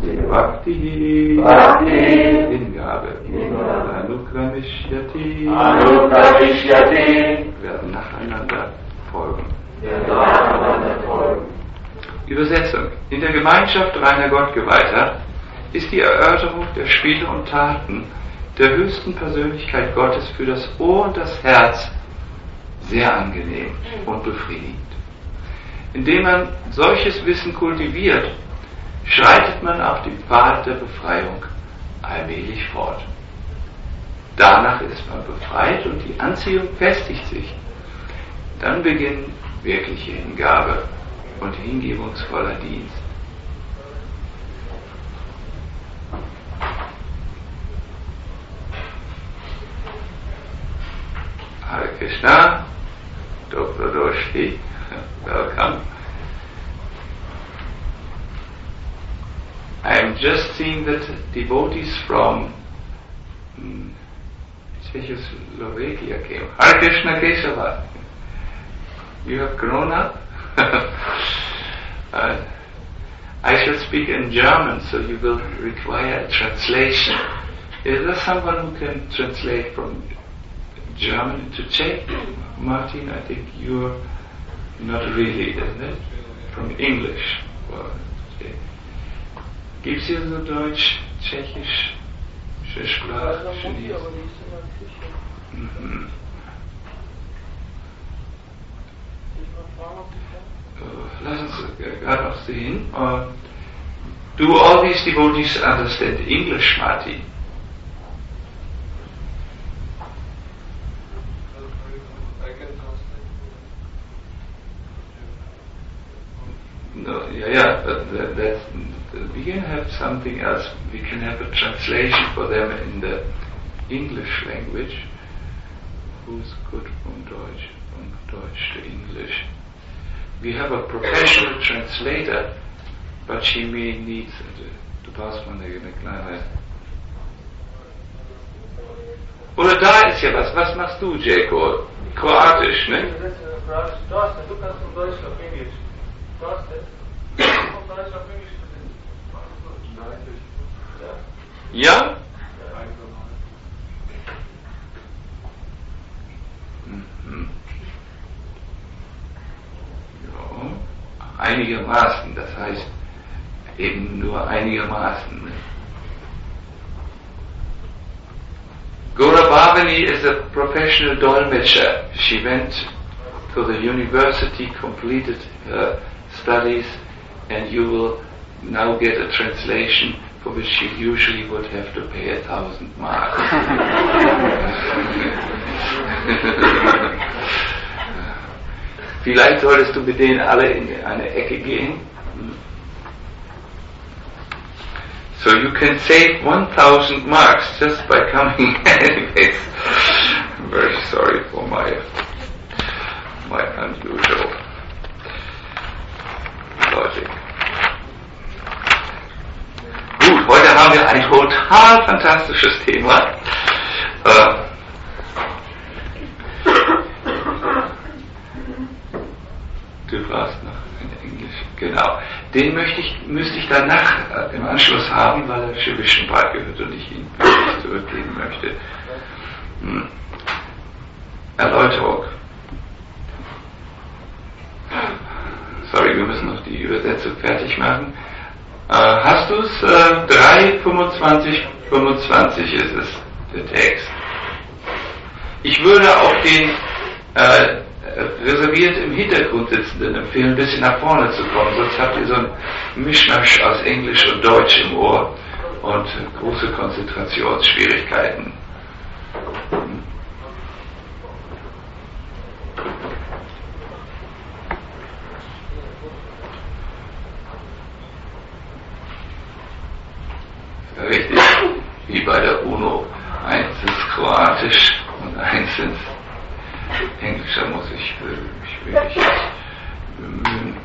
Bhakti, Hingabe, Anukramishti, werden nacheinander folgen. Übersetzung. In der Gemeinschaft reiner Gottgeweihter ist die Erörterung der Spiele und Taten der höchsten Persönlichkeit Gottes für das Ohr und das Herz sehr angenehm und befriedigend. Indem man solches Wissen kultiviert, schreitet man auf dem Pfad der Befreiung allmählich fort. Danach ist man befreit und die Anziehung festigt sich. Dann beginnt wirkliche Hingabe und hingebungsvoller Dienst. Hare Krishna, Dr. Doshki, welcome. I am just seeing that devotees from Czechoslovakia came. Hare Krishna Kesava. You have grown up? I shall speak in German, so you will require a translation. Is there someone who can translate from German into Czech? Martin, I think you're not really, isn't it? From English. Well, gibt es hier so Deutsch, Tschechisch, Sprache, Chinesisch? Mhm. Lass uns gerade noch sehen. Do all these devotees understand English, Martin? No, yeah, but we can have something else. We can have a translation for them in the English language. Who's good from Deutsch to English? We have a professional translator, but she may need. Du brauchst mal eine kleine. Oder da ist ja was. Was machst du, Jacob? Kroatisch, ne? Thorsten, du kannst von Deutsch auf Englisch. Thorsten, du kannst von Deutsch auf Englisch. Ja? Mhm. Ja, einigermaßen, das heißt eben nur einigermaßen. Gora Bhavani is a professional dolmetscher. She went to the university, completed her studies, and you will now get a translation for which you usually would have to pay 1,000 marks. Vielleicht solltest du mit denen alle in eine Ecke gehen. So you can save 1,000 marks just by coming. Anyways, I'm very sorry for my unusual logic. Gut, heute haben wir ein total fantastisches Thema. Du brauchst noch ein Englisch, genau. Den müsste ich danach im Anschluss haben, weil er Shri Vishnupad gehört und ich ihn zurückgeben möchte. Erläuterung. Sorry, wir müssen noch die Übersetzung fertig machen. Hast du es? 3,25 ist es, der Text. Ich würde auch den reserviert im Hintergrund sitzenden empfehlen, ein bisschen nach vorne zu kommen, sonst habt ihr so ein Mischmasch aus Englisch und Deutsch im Ohr und große Konzentrationsschwierigkeiten. Richtig, wie bei der UNO. Eins ist Kroatisch und eins ist Englisch, da muss ich mich wirklich bemühen.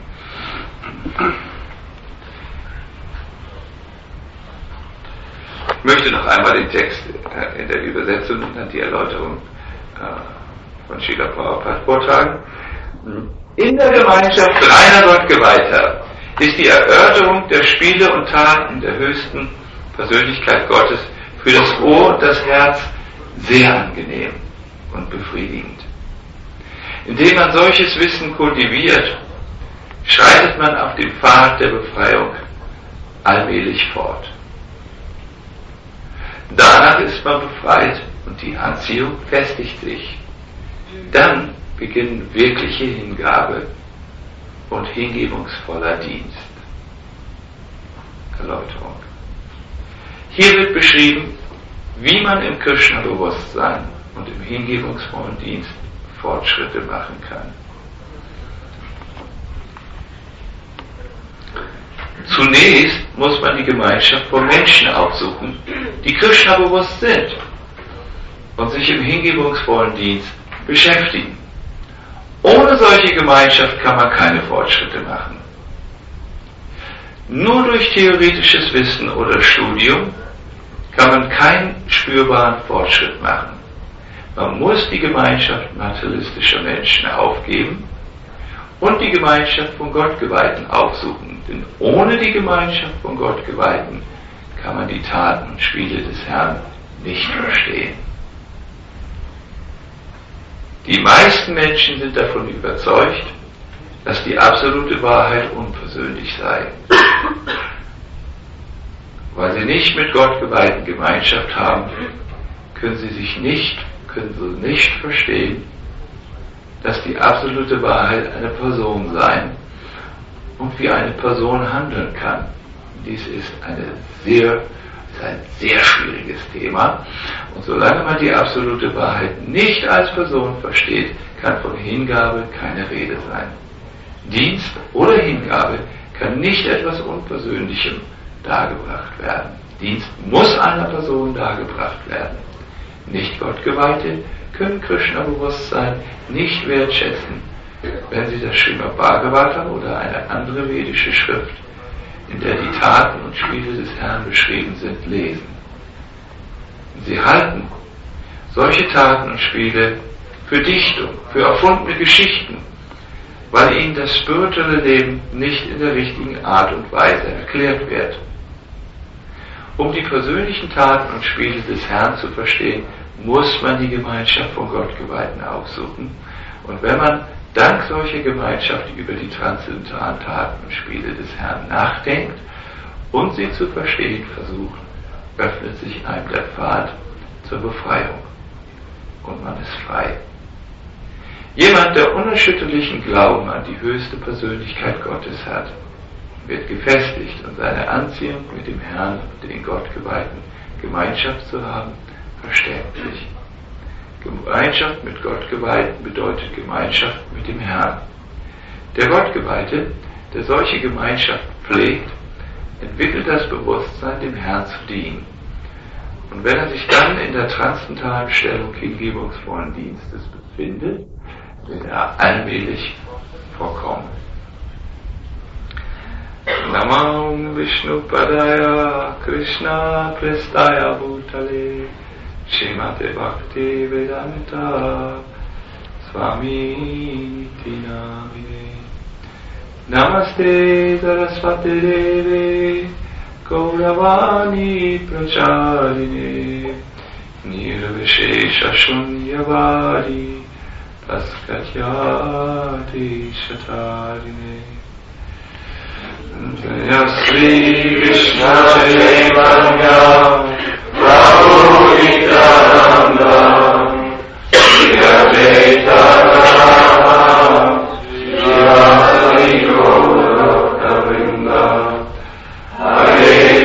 Ich möchte noch einmal den Text in der Übersetzung und dann die Erläuterung von Srila Prabhupada vortragen. In der Gemeinschaft reiner Gottgeweihter ist die Erörterung der Spiele und Taten der höchsten Persönlichkeit Gottes für das Ohr und das Herz sehr angenehm und befriedigend. Indem man solches Wissen kultiviert, schreitet man auf dem Pfad der Befreiung allmählich fort. Danach ist man befreit und die Anziehung festigt sich. Dann beginnt wirkliche Hingabe und hingebungsvoller Dienst. Erläuterung. Hier wird beschrieben, wie man im Krishna-Bewusstsein und im hingebungsvollen Dienst Fortschritte machen kann. Zunächst muss man die Gemeinschaft von Menschen aufsuchen, die Krishna-bewusst sind und sich im hingebungsvollen Dienst beschäftigen. Ohne solche Gemeinschaft kann man keine Fortschritte machen. Nur durch theoretisches Wissen oder Studium kann man keinen spürbaren Fortschritt machen. Man muss die Gemeinschaft materialistischer Menschen aufgeben und die Gemeinschaft von Gottgeweihten aufsuchen. Denn ohne die Gemeinschaft von Gottgeweihten kann man die Taten und Spiele des Herrn nicht verstehen. Die meisten Menschen sind davon überzeugt, dass die absolute Wahrheit unpersönlich sei. Weil sie nicht mit Gottgeweihten Gemeinschaft haben, können sie nicht verstehen, dass die absolute Wahrheit eine Person sein und wie eine Person handeln kann. Dies ist ein sehr schwieriges Thema. Und solange man die absolute Wahrheit nicht als Person versteht, kann von Hingabe keine Rede sein. Dienst oder Hingabe kann nicht etwas Unpersönlichem dargebracht werden. Dienst muss einer Person dargebracht werden. Nicht Gottgeweihte können Krishna-Bewusstsein nicht wertschätzen, wenn sie das Srimad Bhagavatam oder eine andere vedische Schrift, in der die Taten und Spiele des Herrn beschrieben sind, lesen. Sie halten solche Taten und Spiele für Dichtung, für erfundene Geschichten, weil ihnen das spirituelle Leben nicht in der richtigen Art und Weise erklärt wird. Um die persönlichen Taten und Spiele des Herrn zu verstehen, muss man die Gemeinschaft von Gottgeweihten aufsuchen. Und wenn man dank solcher Gemeinschaft über die transzendentalen Taten und Spiele des Herrn nachdenkt und sie zu verstehen versucht, öffnet sich einem der Pfad zur Befreiung. Und man ist frei. Jemand, der unerschütterlichen Glauben an die höchste Persönlichkeit Gottes hat, wird gefestigt und seine Anziehung mit dem Herrn und den Gottgeweihten Gemeinschaft zu haben, verstärkt sich. Gemeinschaft mit Gottgeweihten bedeutet Gemeinschaft mit dem Herrn. Der Gottgeweihte, der solche Gemeinschaft pflegt, entwickelt das Bewusstsein, dem Herrn zu dienen. Und wenn er sich dann in der transzendentalen Stellung hingebungsvollen Dienstes befindet, wird er allmählich vorkommen. Namam Vishnu Padaya Krishna Prestaya Bhutale Srimate Bhakti Vedanta Swami Tinamine Namaste Saraswati Deve Gauravani Pracharine Nirvishesha Shunyavadi Paskatyati Shatarine Sri Krishna Chaitanya Prabhu Nityananda Shri Advaita Shri Asani Gaura Vrinda Hare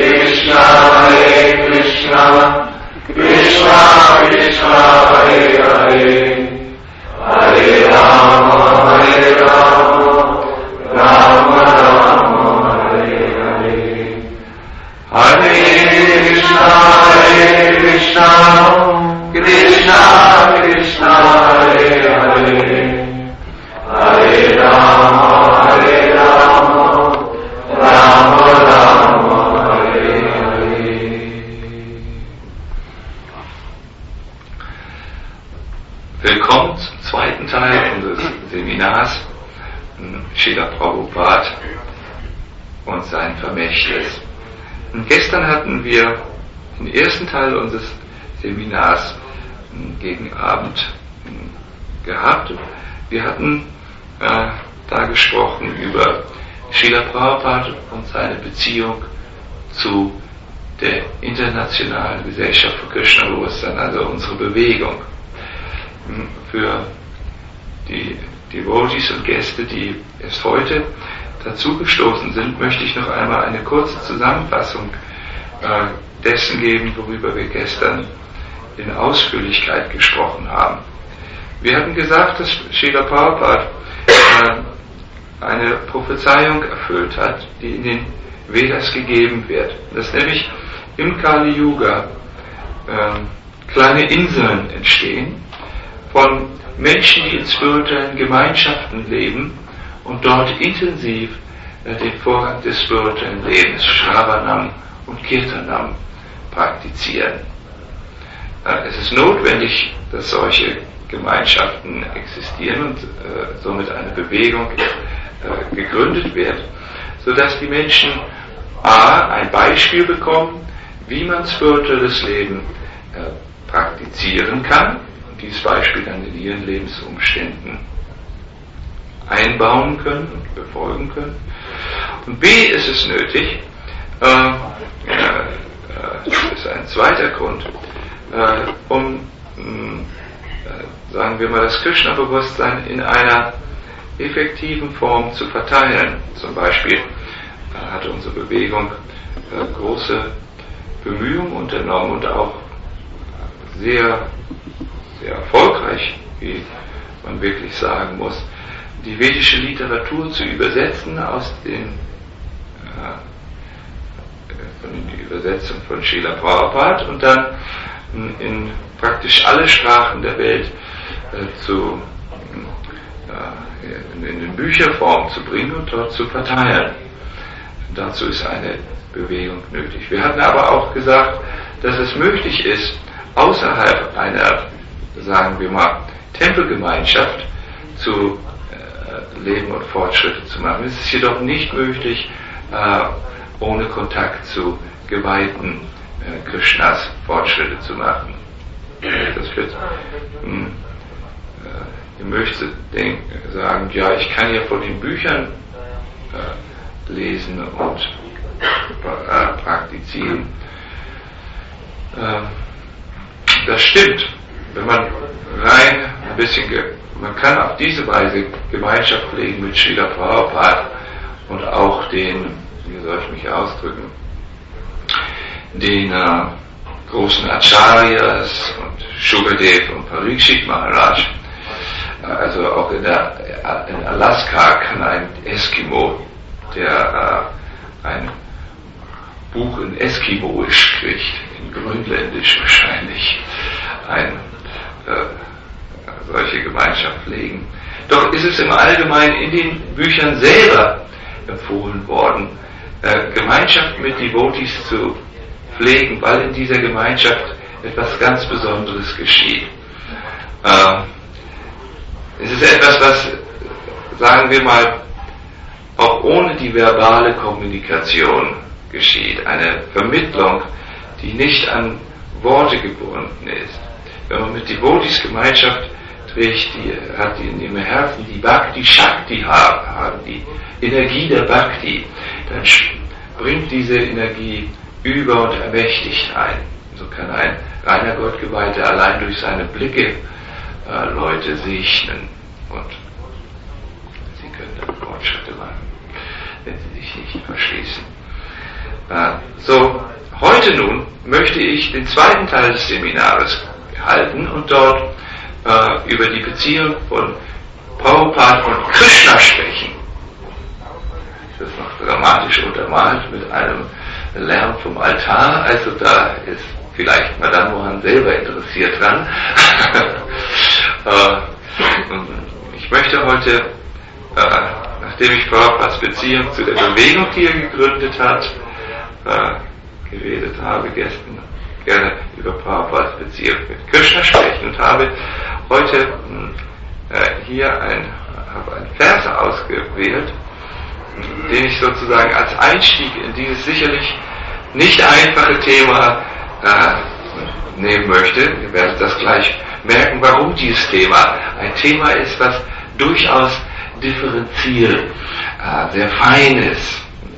Krishna Krishna Krishna Hare Hare Hare Rama Rama Rama Hare Hare Hare Krishna Krishna Krishna Hare Hare Hare Rama Rama Rama Hare Hare. Willkommen zum zweiten Teil unseres Seminars Srila Prabhupada vermächt es. Und gestern hatten wir den ersten Teil unseres Seminars gegen Abend gehabt. Wir hatten da gesprochen über Srila Prabhupada und seine Beziehung zu der internationalen Gesellschaft für Krishna-Bewusstsein, also unsere Bewegung. Für die Devotees und Gäste, die erst heute dazugestoßen sind, möchte ich noch einmal eine kurze Zusammenfassung dessen geben, worüber wir gestern in Ausführlichkeit gesprochen haben. Wir hatten gesagt, dass Srila Prabhupada eine Prophezeiung erfüllt hat, die in den Vedas gegeben wird, dass nämlich im Kali Yuga kleine Inseln entstehen von Menschen, die in spirituellen Gemeinschaften leben und dort intensiv den Vorgang des spirituellen Lebens, Shravanam und Kirtanam, praktizieren. Es ist notwendig, dass solche Gemeinschaften existieren und somit eine Bewegung gegründet wird, sodass die Menschen ein Beispiel bekommen, wie man spirituelles Leben praktizieren kann, und dieses Beispiel dann in ihren Lebensumständen einbauen können und befolgen können. Und B ist es nötig, das ist ein zweiter Grund, um, sagen wir mal, das Krishna-Bewusstsein in einer effektiven Form zu verteilen. Zum Beispiel hatte unsere Bewegung große Bemühungen unternommen und auch sehr, sehr erfolgreich, wie man wirklich sagen muss, die vedische Literatur zu übersetzen aus von den Übersetzungen von Srila Prabhupada und dann in praktisch alle Sprachen der Welt in den Bücherform zu bringen und dort zu verteilen. Dazu ist eine Bewegung nötig. Wir hatten aber auch gesagt, dass es möglich ist, außerhalb einer, sagen wir mal, Tempelgemeinschaft zu leben und Fortschritte zu machen. Es ist jedoch nicht möglich, ohne Kontakt zu Geweihten Krishnas Fortschritte zu machen. Das wird, ihr möchtet sagen, ja, ich kann ja von den Büchern lesen und praktizieren. Das stimmt. Wenn man rein ein bisschen, man kann auf diese Weise Gemeinschaft pflegen mit Srila Prabhupada und auch den, wie soll ich mich ausdrücken, den großen Acharyas und Shukadev und Parikshit Maharaj. Also auch in Alaska kann ein Eskimo, der ein Buch in Eskimoisch kriegt, in Grönländisch wahrscheinlich, solche Gemeinschaft pflegen. Doch ist es im Allgemeinen in den Büchern selber empfohlen worden, Gemeinschaft mit Devotees zu pflegen, weil in dieser Gemeinschaft etwas ganz Besonderes geschieht. Es ist etwas, was, sagen wir mal, auch ohne die verbale Kommunikation geschieht. Eine Vermittlung, die nicht an Worte gebunden ist. Wenn man mit Devotees Gemeinschaft trägt, hat die in ihrem Herzen die Bhakti Shakti haben, die Energie der Bhakti, dann bringt diese Energie über und ermächtigt ein. So kann ein reiner Gottgeweihter allein durch seine Blicke Leute segnen und sie können dann Fortschritte machen, wenn sie sich nicht verschließen. Heute nun möchte ich den zweiten Teil des Seminares halten und dort über die Beziehung von Prabhupada und Krishna sprechen. Das ist noch dramatisch untermalt mit einem Lärm vom Altar, also da ist vielleicht Madame Mohan selber interessiert dran. Ich möchte heute, nachdem ich Prabhupads Beziehung zu der Bewegung, die er gegründet hat, geredet habe, gestern gerne über Prabhupads Beziehung mit Krishna sprechen und habe heute hier einen Vers ausgewählt, den ich sozusagen als Einstieg in dieses sicherlich nicht einfache Thema nehmen möchte. Ihr werdet das gleich merken, warum dieses Thema ein Thema ist, was durchaus differenziert, sehr fein ist.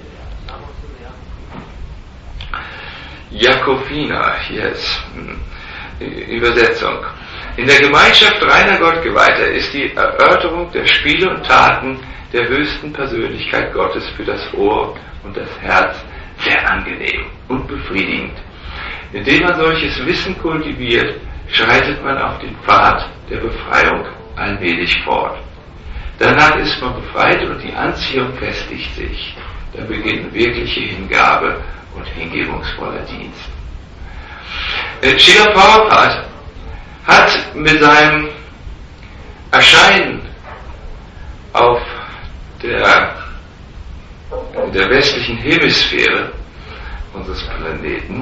Jakobiner, hier ist Übersetzung. In der Gemeinschaft reiner Gottgeweihter ist die Erörterung der Spiele und Taten der höchsten Persönlichkeit Gottes für das Ohr und das Herz sehr angenehm und befriedigend. Indem man solches Wissen kultiviert, schreitet man auf den Pfad der Befreiung allmählich fort. Danach ist man befreit und die Anziehung festigt sich. Da beginnt wirkliche Hingabe und hingebungsvoller Dienst. Srila Prabhupada hat mit seinem Erscheinen auf der westlichen Hemisphäre unseres Planeten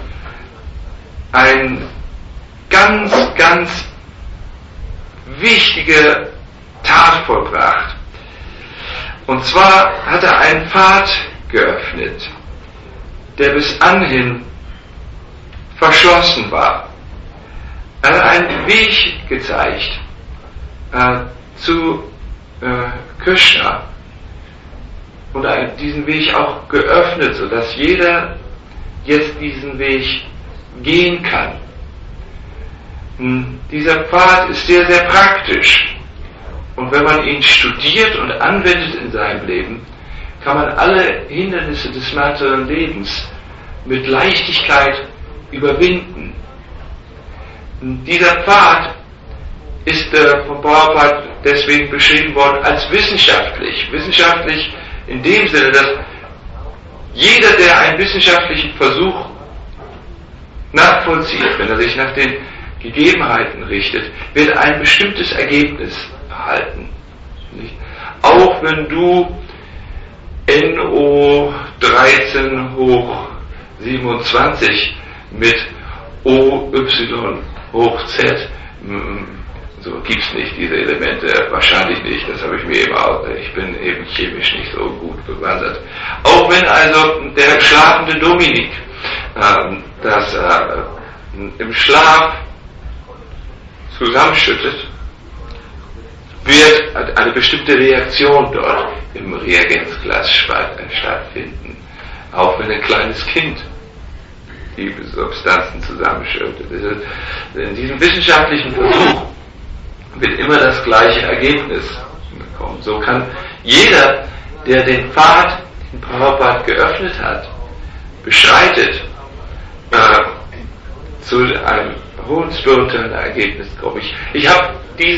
eine ganz, ganz wichtige Tat vollbracht. Und zwar hat er einen Pfad geöffnet, der bis anhin verschlossen war. Er hat einen Weg gezeigt zu Krishna und diesen Weg auch geöffnet, sodass jeder jetzt diesen Weg gehen kann. Dieser Pfad ist sehr, sehr praktisch. Und wenn man ihn studiert und anwendet in seinem Leben, kann man alle Hindernisse des materiellen Lebens mit Leichtigkeit überwinden. Dieser Pfad ist von Prabhupada deswegen beschrieben worden als wissenschaftlich. Wissenschaftlich in dem Sinne, dass jeder, der einen wissenschaftlichen Versuch nachvollzieht, wenn er sich nach den Gegebenheiten richtet, wird ein bestimmtes Ergebnis erhalten. Auch wenn du NO 13 hoch 27 mit OY hoch Z, so gibt's nicht diese Elemente, wahrscheinlich nicht, das habe ich mir eben auch, ich bin eben chemisch nicht so gut bewandert. Auch wenn also der schlafende Dominik das im Schlaf zusammenschüttet, wird eine bestimmte Reaktion dort im Reagenzglas stattfinden. Auch wenn ein kleines Kind die Substanzen zusammenschüttet. In diesem wissenschaftlichen Versuch wird immer das gleiche Ergebnis kommen. So kann jeder, der den Pfad, den Prabhupada geöffnet hat, beschreitet, zu einem hohen spirituellen Ergebnis kommen. Ich habe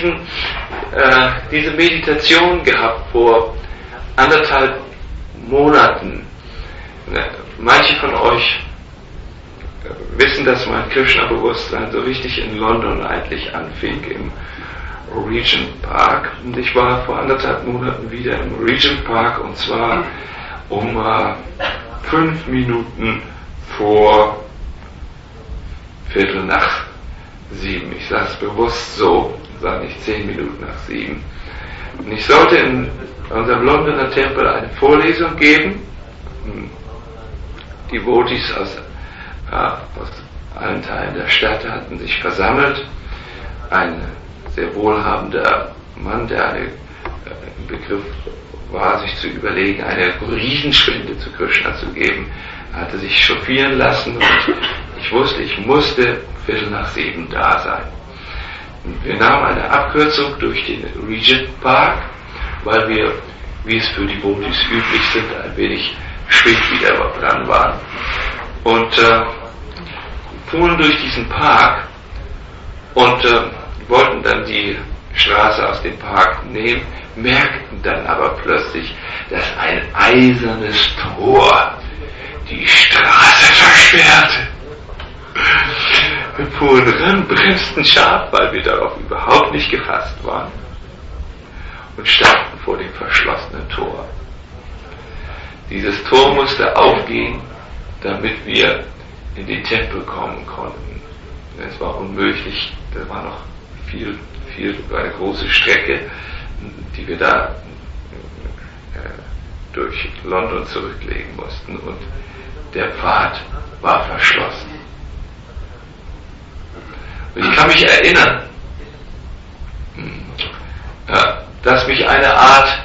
diese Meditation gehabt vor 1,5 Monaten. Manche von euch wissen, dass mein Krishna-Bewusstsein so richtig in London eigentlich anfing, im Regent Park. Und ich war vor 1,5 Monaten wieder im Regent Park, und zwar um 5 Minuten vor 6:15. Ich sage es bewusst so, sage nicht 10 Minuten nach 7. Und ich sollte in unserem Londoner Tempel eine Vorlesung geben. Die Devotees aus allen Teilen der Stadt hatten sich versammelt. Ein sehr wohlhabender Mann, der im Begriff war, sich zu überlegen, eine Riesenspende zu Krishna zu geben, hatte sich chauffieren lassen, und ich wusste, ich musste 6:15 da sein. Und wir nahmen eine Abkürzung durch den Regent Park, weil wir, wie es für die Devotees üblich sind, ein wenig spät wieder dran waren. Und fuhren durch diesen Park und wollten dann die Straße aus dem Park nehmen, merkten dann aber plötzlich, dass ein eisernes Tor die Straße versperrte. Wir fuhren ran, bremsten scharf, weil wir darauf überhaupt nicht gefasst waren, und standen vor dem verschlossenen Tor. Dieses Tor musste aufgehen, damit wir in den Tempel kommen konnten. Es war unmöglich, da war noch eine große Strecke, die wir da durch London zurücklegen mussten und der Pfad war verschlossen. Und ich kann mich erinnern, dass mich eine Art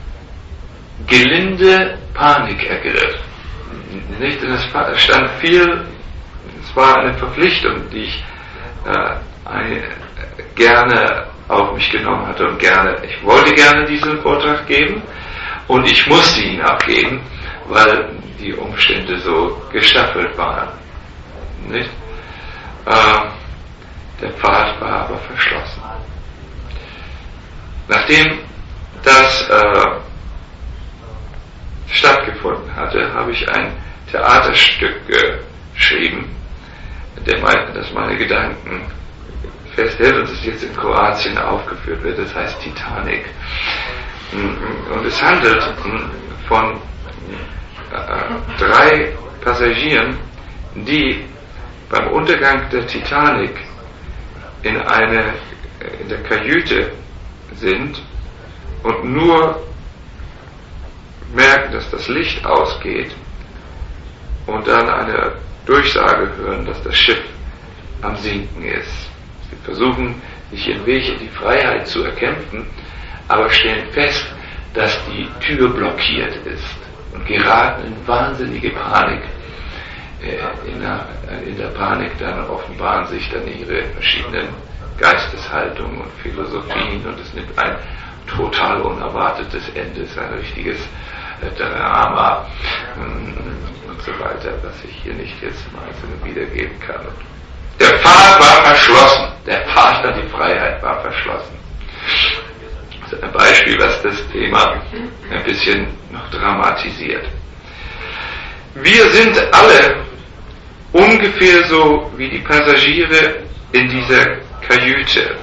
gelinde Panik ergriff. Nicht, es stand viel, es war eine Verpflichtung, die ich gerne auf mich genommen hatte und ich wollte gerne diesen Vortrag geben und ich musste ihn auch geben, weil die Umstände so gestaffelt waren. Nicht? Der Pfad war aber verschlossen. Nachdem das stattgefunden hatte, habe ich ein Theaterstück geschrieben, das meine Gedanken festhält und das jetzt in Kroatien aufgeführt wird. Das heißt Titanic. Und es handelt von 3 Passagieren, die beim Untergang der Titanic in der Kajüte sind und nur merken, dass das Licht ausgeht und dann eine Durchsage hören, dass das Schiff am Sinken ist. Sie versuchen, sich ihren Weg in die Freiheit zu erkämpfen, aber stellen fest, dass die Tür blockiert ist und geraten in wahnsinnige Panik. In der Panik dann offenbaren sich dann ihre verschiedenen Geisteshaltungen und Philosophien und es nimmt ein total unerwartetes Ende, es ist ein richtiges Drama und so weiter, was ich hier nicht jetzt mal wiedergeben kann. Der Pfad war verschlossen, der Pfad an die Freiheit war verschlossen. Das ist ein Beispiel, was das Thema ein bisschen noch dramatisiert. Wir sind alle ungefähr so wie die Passagiere in dieser Kajüte.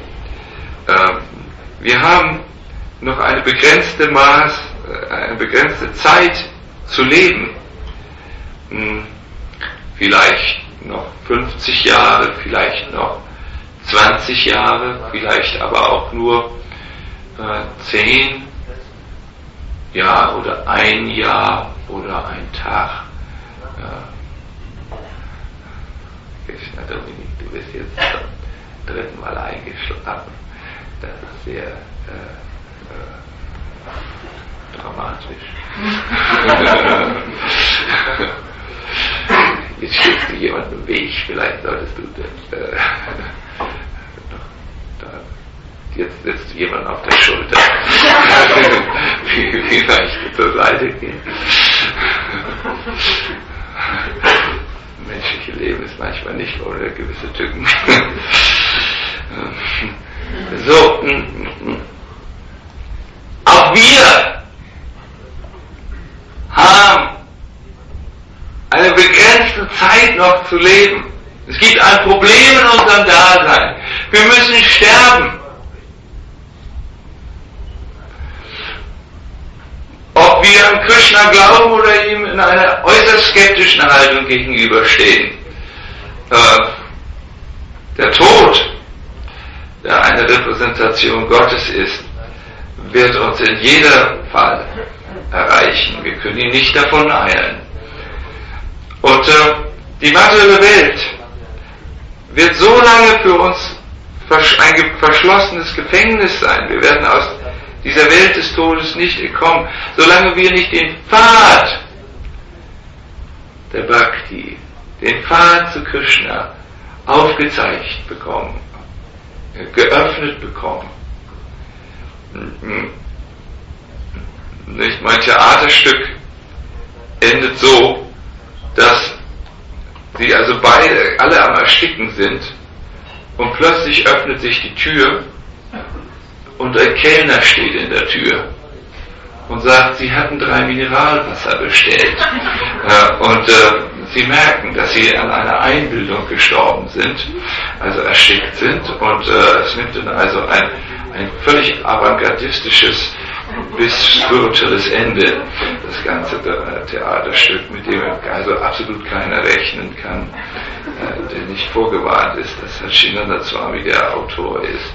Wir haben noch eine begrenzte Zeit zu leben. Vielleicht noch 50 Jahre, vielleicht noch 20 Jahre, vielleicht aber auch nur 10 Jahre oder 1 Jahr oder ein Tag. Dominik, du bist jetzt zum 3. Mal eingeschlafen. Das ist sehr dramatisch. Jetzt stehst du jemandem im Weg, vielleicht solltest du jetzt sitzt jemand auf der Schulter. Vielleicht zur Seite gehen. Das menschliche Leben ist manchmal nicht ohne gewisse Tücken. So, auch wir haben eine begrenzte Zeit noch zu leben. Es gibt ein Problem in unserem Dasein. Wir müssen sterben. Ob wir an Krishna glauben oder ihm in einer äußerst skeptischen Haltung gegenüberstehen. Der Tod, der eine Repräsentation Gottes ist, wird uns in jedem Fall erreichen. Wir können ihn nicht davon eilen. Und die materielle Welt wird so lange für uns ein verschlossenes Gefängnis sein. Wir werden aus dieser Welt des Todes nicht entkommen, solange wir nicht den Pfad der Bhakti, den Pfad zu Krishna aufgezeigt bekommen, geöffnet bekommen. Nicht? Mein Theaterstück endet so, dass sie also beide alle am Ersticken sind und plötzlich öffnet sich die Tür und ein Kellner steht in der Tür und sagt, sie hatten 3 Mineralwasser bestellt. Und sie merken, dass sie an einer Einbildung gestorben sind, also erstickt sind, und es nimmt dann also ein völlig avantgardistisches bis spirituelles Ende, das ganze Theaterstück, mit dem also absolut keiner rechnen kann, der nicht vorgewarnt ist, dass Sachinanda Swami der Autor ist.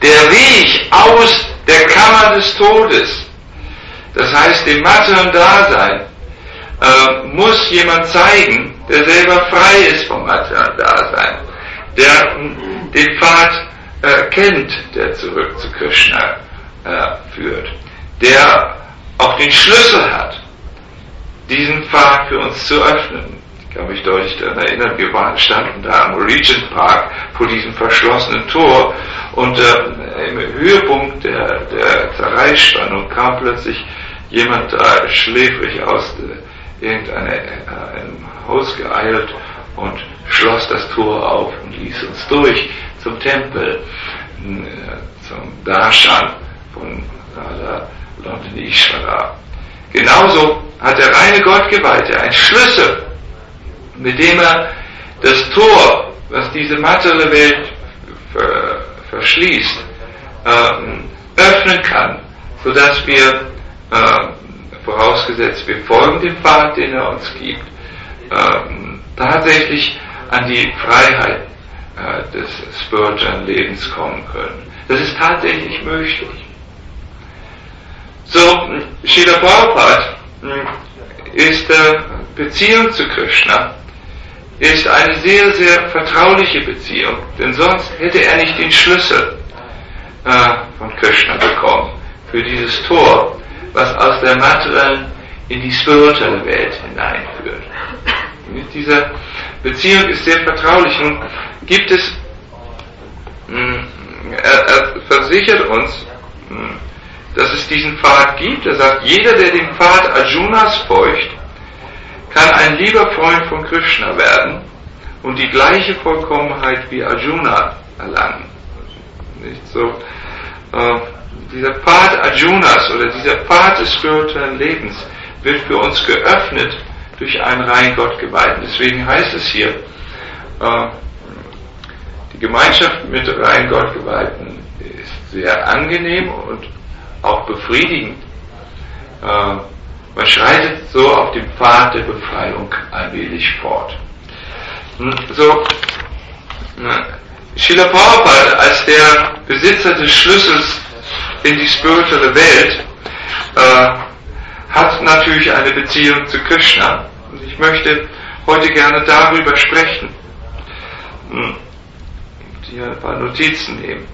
der Weg aus der Kammer des Todes, das heißt dem materiellen Dasein, muss jemand zeigen, der selber frei ist vom materiellen Dasein, der den Pfad kennt, der zurück zu Krishna führt, der auch den Schlüssel hat, diesen Pfad für uns zu öffnen. Ich kann mich deutlich daran erinnern, wir standen da am Regent Park vor diesem verschlossenen Tor und im Höhepunkt der Zerreißspannung kam plötzlich jemand da schläfrig aus irgendeinem Haus geeilt und schloss das Tor auf und ließ uns durch zum Tempel, zum Darshan von Radha Ishvara. Genauso hat der reine Gottgeweihte einen Schlüssel, mit dem er das Tor, was diese materielle Welt verschließt, öffnen kann, sodass wir, vorausgesetzt wir folgen dem Pfad, den er uns gibt, tatsächlich an die Freiheit des spirituellen Lebens kommen können. Das ist tatsächlich möglich. So, Srila Prabhupada ist Beziehung zu Krishna, ist eine sehr, sehr vertrauliche Beziehung, denn sonst hätte er nicht den Schlüssel von Krishna bekommen für dieses Tor, was aus der materiellen in die spirituelle Welt hineinführt. Mit dieser Beziehung ist sehr vertraulich. Nun gibt es, er versichert uns, dass es diesen Pfad gibt. Er sagt, jeder, der den Pfad Arjunas folgt, kann ein lieber Freund von Krishna werden und die gleiche Vollkommenheit wie Arjuna erlangen. Nicht so, dieser Pfad Arjunas oder dieser Pfad des spirituellen Lebens wird für uns geöffnet durch einen rein Gottgeweihten. Deswegen heißt es hier, die Gemeinschaft mit rein Gottgeweihten ist sehr angenehm und auch befriedigend. Man schreitet so auf dem Pfad der Befreiung allmählich fort. So, Srila Prabhupada als der Besitzer des Schlüssels in die spirituelle Welt hat natürlich eine Beziehung zu Krishna. Und ich möchte heute gerne darüber sprechen. Hier ein paar Notizen nehmen.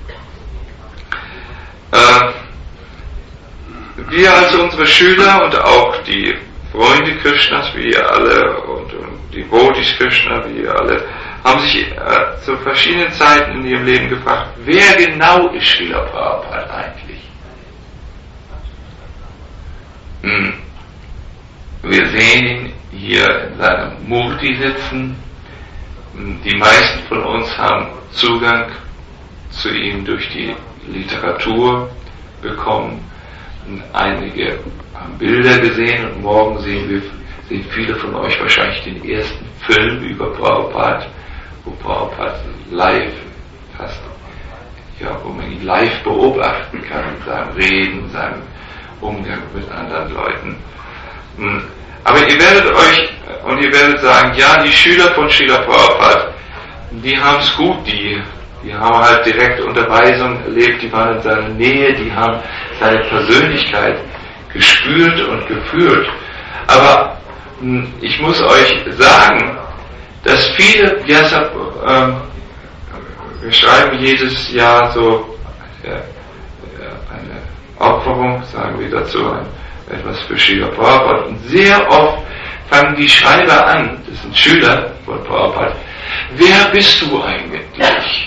Wir als unsere Schüler und auch die Freunde Krishnas, wie ihr alle, und die Devotees Krishna, wie ihr alle, haben sich zu verschiedenen Zeiten in ihrem Leben gefragt, wer genau ist Srila Prabhupada eigentlich? Wir sehen ihn hier in seinem Murti sitzen. Die meisten von uns haben Zugang zu ihm durch die Literatur bekommen. Einige haben Bilder gesehen und morgen sehen viele von euch wahrscheinlich den ersten Film über Prabhupada, wo Prabhupada live fast, wo man ihn live beobachten kann in seinem Reden, seinem Umgang mit anderen Leuten. Aber ihr werdet sagen, ja, die Schüler von Srila Prabhupada, die haben es gut, die haben halt direkte Unterweisung erlebt, die waren in seiner Nähe, die haben seine Persönlichkeit gespürt und gefühlt. Aber ich muss euch sagen, dass viele, wir schreiben jedes Jahr so eine Opferung, sagen wir dazu, etwas für Srila Prabhupada. Und sehr oft fangen die Schreiber an, das sind Schüler von Prabhupada, wer bist du eigentlich?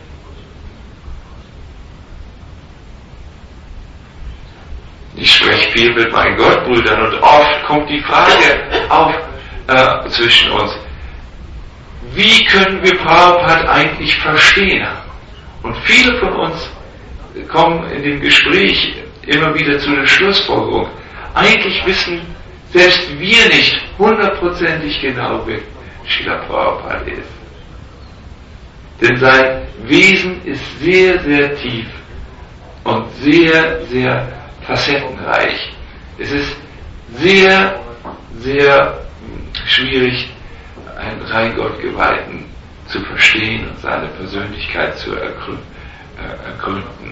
Ich spreche viel mit meinen Gottbrüdern und oft kommt die Frage auf zwischen uns, wie können wir Prabhupada eigentlich verstehen? Und viele von uns kommen in dem Gespräch immer wieder zu der Schlussfolgerung, eigentlich wissen selbst wir nicht hundertprozentig genau, wer Srila Prabhupada ist. Denn sein Wesen ist sehr, sehr tief und sehr, sehr facettenreich. Es ist sehr, sehr schwierig, einen rein Gottgeweihten zu verstehen und seine Persönlichkeit zu gründen.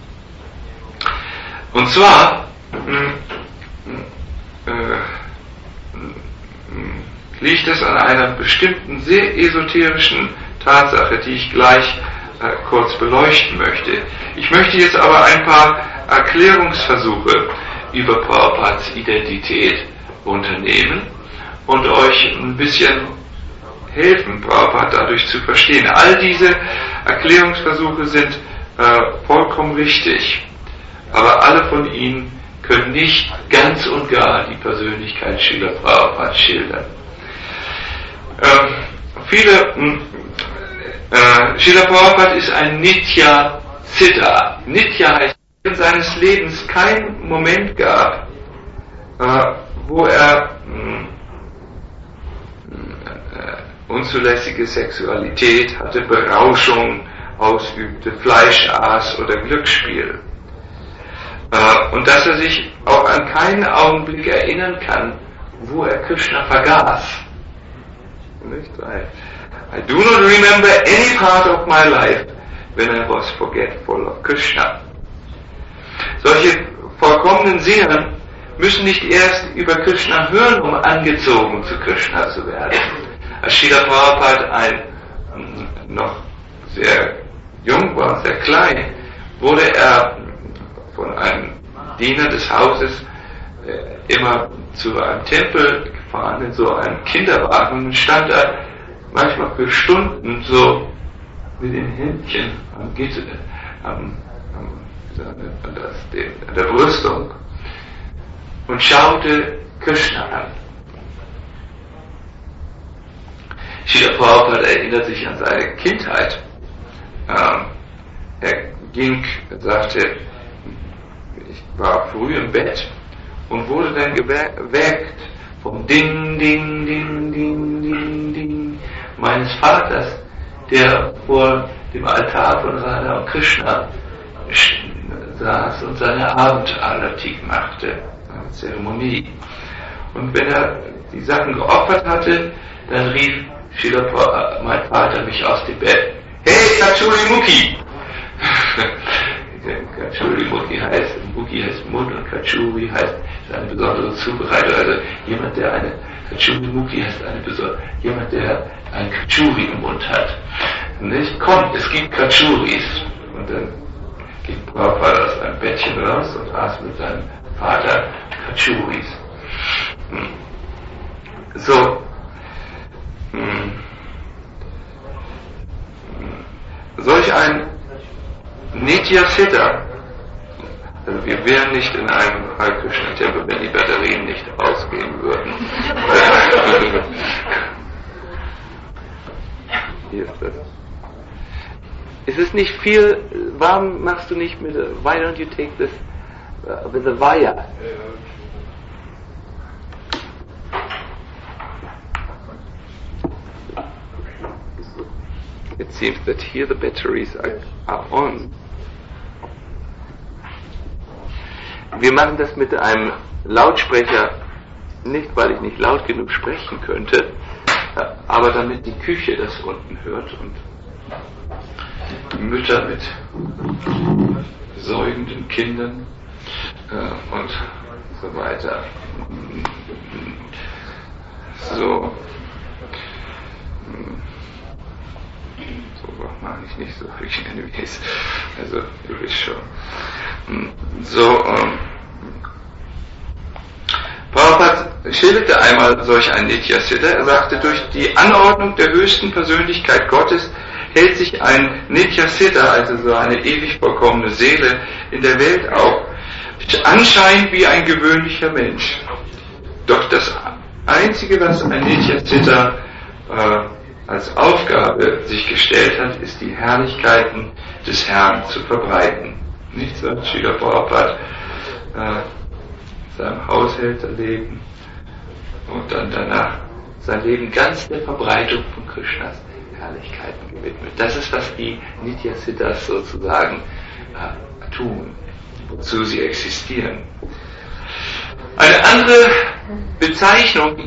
Und zwar liegt es an einer bestimmten sehr esoterischen Tatsache, die ich gleich kurz beleuchten möchte. Ich möchte jetzt aber ein paar Erklärungsversuche über Prabhupads Identität unternehmen und euch ein bisschen helfen, Prabhupada dadurch zu verstehen. All diese Erklärungsversuche sind vollkommen richtig, aber alle von ihnen können nicht ganz und gar die Persönlichkeit Srila Prabhupada schildern. Srila Prabhupada ist ein Nitya Siddha. Nitya heißt, während seines Lebens kein Moment gab, wo er unzulässige Sexualität hatte, Berauschung ausübte, Fleisch aß oder Glücksspiel. Und dass er sich auch an keinen Augenblick erinnern kann, wo er Krishna vergaß. I do not remember any part of my life when I was forgetful of Krishna. Solche vollkommenen Seelen müssen nicht erst über Krishna hören, um angezogen zu Krishna zu werden. Als Srila Prabhupada noch sehr jung war, sehr klein, wurde er von einem Diener des Hauses immer zu einem Tempel gefahren, in so einem Kinderwagen, und stand da manchmal für Stunden so mit den Händchen an der Brüstung und schaute Krishna an. Srila Prabhupada erinnert sich an seine Kindheit. Er sagte, ich war früh im Bett und wurde dann geweckt vom Ding, Ding, Ding, Ding, Ding, Ding meines Vaters, der vor dem Altar von Radha und Krishna saß und seine Abendalati machte, eine Zeremonie. Und wenn er die Sachen geopfert hatte, dann rief mein Vater mich aus dem Bett: Hey, Kachuri Mukhi! Kachuri Mukhi heißt Mund und Kachuri heißt eine besondere Zubereitung. Also jemand, der eine Kachuri Mukhi heißt jemand, der ein Kachuri im Mund hat. Nicht? Komm, es gibt Kachuris. Und dann ging Prabhupada aus einem Bettchen raus und aß mit seinem Vater Kachuris. So. Solch ein Nitya Siddha, also wir wären nicht in einem Hare Krishna Tempel, wenn die Batterien nicht ausgehen würden. Hier ist das. Es ist nicht viel, warum machst du nicht mit, why don't you take this with the wire? It seems that here the batteries are on. Wir machen das mit einem Lautsprecher, nicht weil ich nicht laut genug sprechen könnte, aber damit die Küche das unten hört und die Mütter mit säugenden Kindern und so weiter. So mache ich nicht so wirklich anyways. Also, ihr wisst schon. So, Prabhupada schilderte einmal solch ein Nitya Siddha. Er sagte, durch die Anordnung der höchsten Persönlichkeit Gottes hält sich ein Nitya Siddha, also so eine ewig vollkommene Seele, in der Welt auf, anscheinend wie ein gewöhnlicher Mensch. Doch das Einzige, was ein Nitya Siddha als Aufgabe sich gestellt hat, ist die Herrlichkeiten des Herrn zu verbreiten. Nicht so, Srila Prabhupada seinem Haushälterleben und dann danach sein Leben ganz der Verbreitung von Krishnas Herrlichkeiten gewidmet. Das ist, was die Nitya Siddhas sozusagen tun, wozu sie existieren. Eine andere Bezeichnung,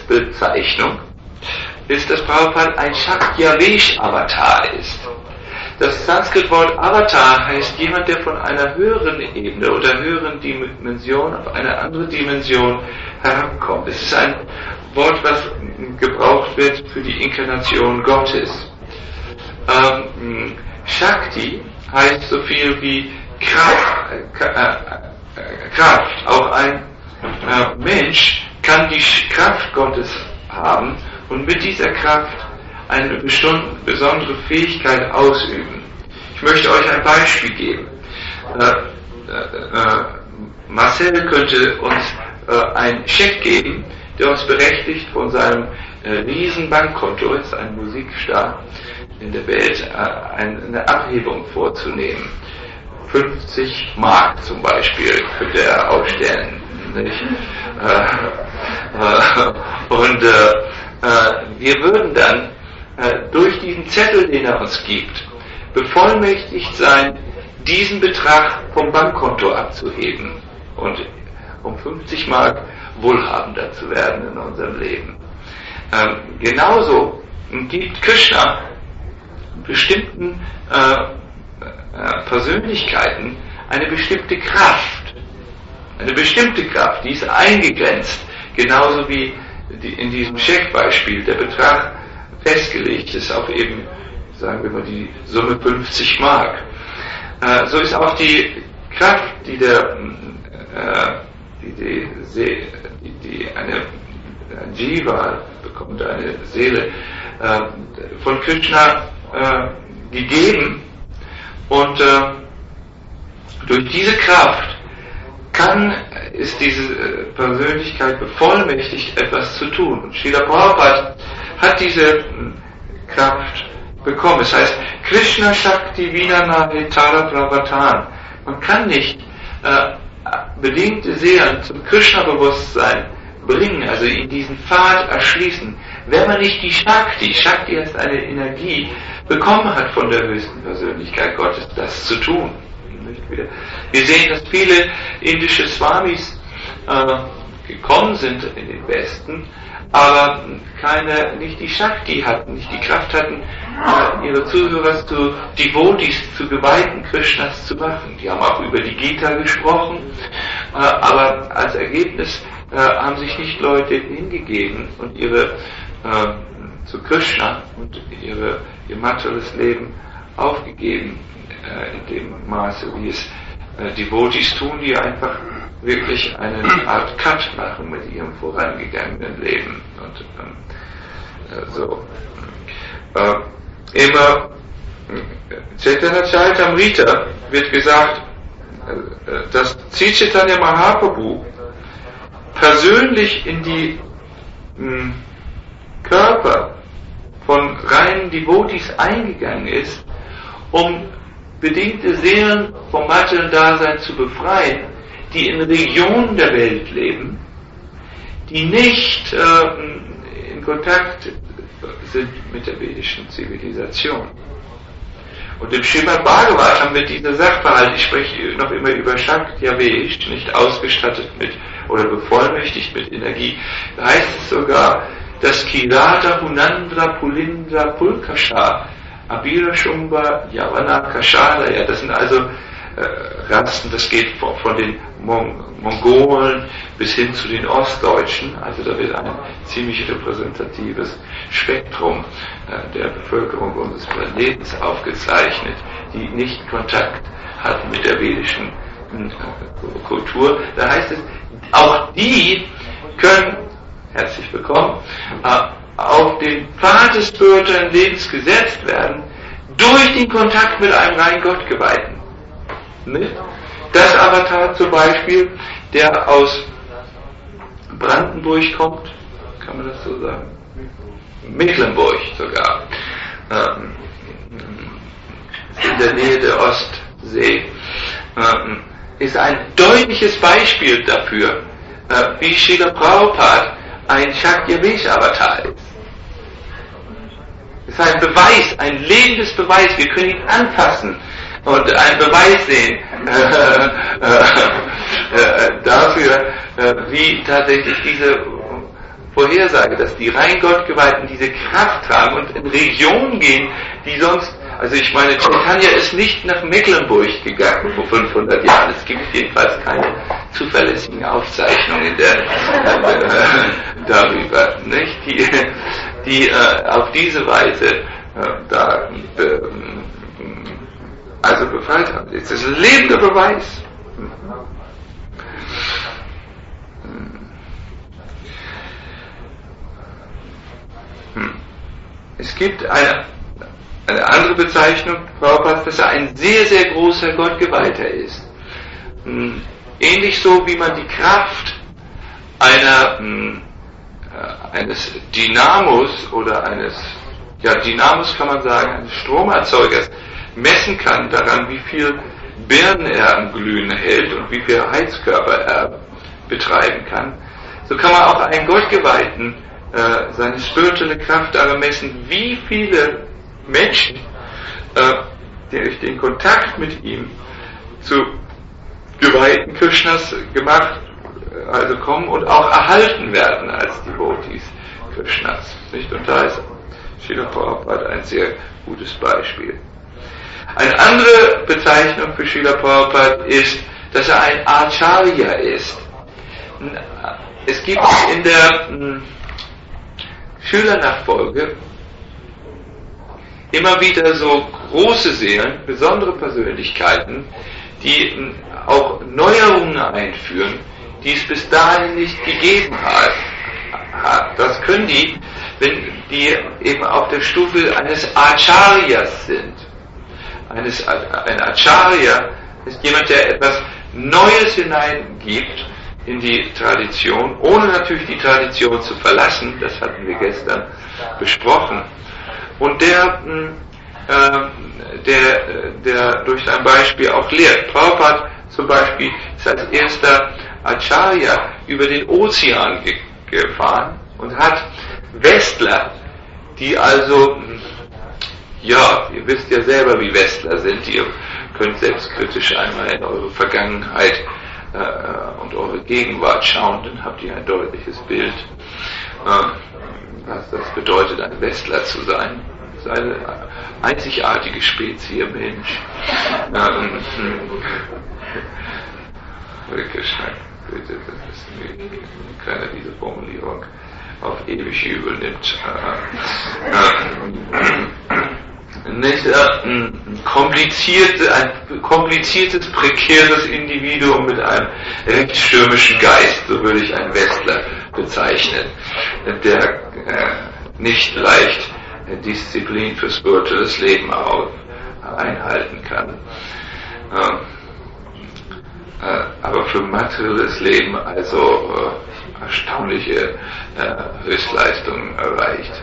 Identitätsbezeichnung, ist, dass Prabhupada ein Shakyavesh-Avatar ist. Das Sanskrit-Wort Avatar heißt jemand, der von einer höheren Ebene oder höheren Dimension auf eine andere Dimension herabkommt. Es ist ein Wort, was gebraucht wird für die Inkarnation Gottes. Shakti heißt so viel wie Kraft. Auch ein Mensch kann die Kraft Gottes haben und mit dieser Kraft eine besondere Fähigkeit ausüben. Ich möchte euch ein Beispiel geben. Marcel könnte uns einen Scheck geben, der uns berechtigt, von seinem riesen Bankkonto, ist ein Musikstar in der Welt, eine Abhebung vorzunehmen. 50 Mark zum Beispiel könnte er ausstellen. Nicht? Wir würden dann durch diesen Zettel, den er uns gibt, bevollmächtigt sein, diesen Betrag vom Bankkonto abzuheben und um 50 Mark wohlhabender zu werden in unserem Leben. Genauso gibt Krishna bestimmten Persönlichkeiten eine bestimmte Kraft, die ist eingegrenzt, genauso wie in diesem Scheckbeispiel der Betrag festgelegt ist auf eben, sagen wir mal, die Summe 50 Mark. So ist auch die Kraft, die eine Jiva bekommt, eine Seele, von Krishna gegeben, und durch diese Kraft ist diese Persönlichkeit bevollmächtigt, etwas zu tun. Und Srila Prabhupada hat diese Kraft bekommen. Es heißt, Krishna Shakti Vinanare Tara Pravatan. Man kann nicht bedingte Seelen zum Krishna-Bewusstsein bringen, also in diesen Pfad erschließen, wenn man nicht die Shakti heißt eine Energie, bekommen hat von der höchsten Persönlichkeit Gottes, das zu tun. Wir sehen, dass viele indische Swamis gekommen sind in den Westen, aber nicht die Shakti hatten, nicht die Kraft hatten, ihre Zuhörer zu Devotees, zu Geweihten Krishnas zu machen. Die haben auch über die Gita gesprochen, aber als Ergebnis haben sich nicht Leute hingegeben und zu Krishna und ihr materielles Leben aufgegeben in dem Maße, wie es Devotees tun, die einfach wirklich eine Art Cut machen mit ihrem vorangegangenen Leben. Und immer Chaitanya Charitamrita wird gesagt, dass Sri Chaitanya Mahaprabhu persönlich in die Körper von reinen Devotees eingegangen ist, um bedingte Seelen vom materiellen Dasein zu befreien, die in Regionen der Welt leben, die nicht in Kontakt sind mit der vedischen Zivilisation. Und im Srimad Bhagavatam wird dieser Sachverhalt, ich spreche noch immer über Shaktyavesh, nicht ausgestattet mit oder bevollmächtigt mit Energie, da heißt es sogar, dass Kirata Hunandra Pulindra Pulkasha Abira Shumba Yavana Kashala, das sind also Rassen, das geht von den Mongolen bis hin zu den Ostdeutschen, also da wird ein ziemlich repräsentatives Spektrum der Bevölkerung unseres Planetens aufgezeichnet, die nicht Kontakt hat mit der vedischen Kultur. Da heißt es, auch die können, herzlich willkommen, auf den Pfad des spirituellen Lebens gesetzt werden, durch den Kontakt mit einem rein Gottgeweihten. Das Avatar zum Beispiel, der aus Brandenburg kommt, kann man das so sagen? Mecklenburg sogar, in der Nähe der Ostsee, ist ein deutliches Beispiel dafür, wie Srila Prabhupada ein Shaktyavesh-Avatar ist. Es ist ein Beweis, ein lebendes Beweis, wir können ihn anfassen und einen Beweis sehen dafür, wie tatsächlich diese Vorhersage, dass die rein Gottgeweihten diese Kraft haben und in Regionen gehen, die sonst Also ich meine, Chaitanya ist nicht nach Mecklenburg gegangen vor 500 Jahren. Es gibt jedenfalls keine zuverlässigen Aufzeichnungen darüber, nicht? Die auf diese Weise also befreit haben. Es ist ein lebender Beweis. Es gibt eine andere Bezeichnung, Prabhupada, dass er ein sehr, sehr großer Gottgeweihter ist. Ähnlich so, wie man die Kraft eines Dynamos oder Dynamos kann man sagen, eines Stromerzeugers messen kann daran, wie viel Birnen er am Glühen hält und wie viel Heizkörper er betreiben kann. So kann man auch einen Gottgeweihten seine spirituelle Kraft daran messen, wie viele Menschen, die durch den Kontakt mit ihm zu Geweihten Krishnas kommen und auch erhalten werden als Devotees Krishnas. Nicht? Und da ist Srila Prabhupada ein sehr gutes Beispiel. Eine andere Bezeichnung für Srila Prabhupada ist, dass er ein Acharya ist. Es gibt in der Schülernachfolge immer wieder so große Seelen, besondere Persönlichkeiten, die auch Neuerungen einführen, die es bis dahin nicht gegeben hat. Das können die, wenn die eben auf der Stufe eines Acharyas sind. Ein Acharya ist jemand, der etwas Neues hineingibt in die Tradition, ohne natürlich die Tradition zu verlassen, das hatten wir gestern besprochen. Und der durch sein Beispiel auch lehrt. Prabhupada zum Beispiel ist als erster Acharya über den Ozean gefahren und hat Westler, die also, ja, ihr wisst ja selber, wie Westler sind, ihr könnt selbstkritisch einmal in eure Vergangenheit und eure Gegenwart schauen, dann habt ihr ein deutliches Bild, was das bedeutet, ein Westler zu sein. Das ist eine einzigartige Spezie Mensch. Bitte, dass keiner diese Formulierung auf ewig übel nimmt. Ein kompliziertes, prekäres Individuum mit einem recht stürmischen Geist, so würde ich einen Westler bezeichnen, der nicht leicht Disziplin für spirituelles Leben einhalten kann. Aber für materielles Leben also erstaunliche Höchstleistungen erreicht.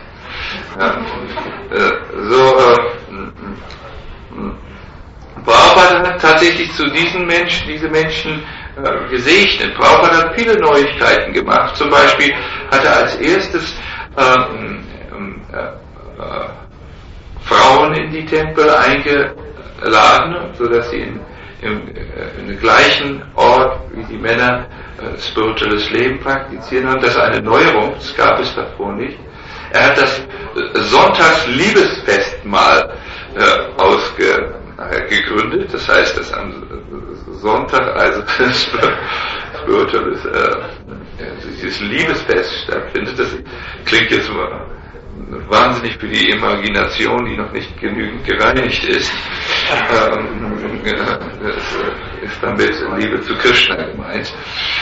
Prabhupada hat tatsächlich zu diese Menschen gesegnet. Prabhupada hat viele Neuigkeiten gemacht. Zum Beispiel hat er als erstes Frauen in die Tempel eingeladen, sodass sie in dem gleichen Ort wie die Männer spirituelles Leben praktizieren haben. Das ist eine Neuerung, das gab es davor nicht. Er hat das Sonntagsliebesfestmahl gegründet, das heißt, dass am Sonntag also spirituelles dieses Liebesfest stattfindet. Das klingt jetzt wahnsinnig für die Imagination, die noch nicht genügend gereinigt ist. Das ist damit Liebe zu Krishna gemeint.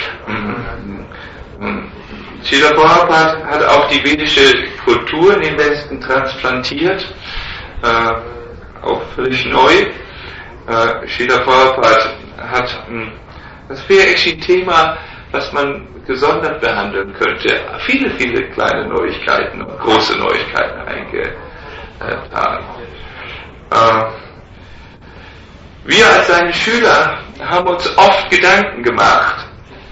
Srila Prabhupada hat auch die vedische Kultur in den Westen transplantiert, auch völlig neu. Srila Prabhupada hat das wäre eigentlich ein Thema, was man gesondert behandeln könnte. Viele, viele kleine Neuigkeiten und große Neuigkeiten eingetan. Wir als seine Schüler haben uns oft Gedanken gemacht.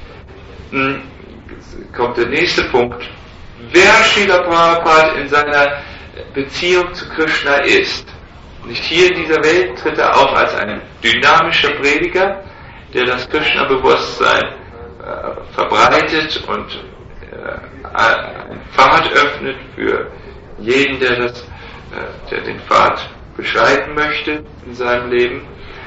Jetzt kommt der nächste Punkt. Wer Srila Prabhupada in seiner Beziehung zu Krishna ist. Nicht hier in dieser Welt tritt er auf als ein dynamischer Prediger, der das Krishna-Bewusstsein verbreitet und einen Pfad öffnet für jeden, der den Pfad beschreiten möchte in seinem Leben.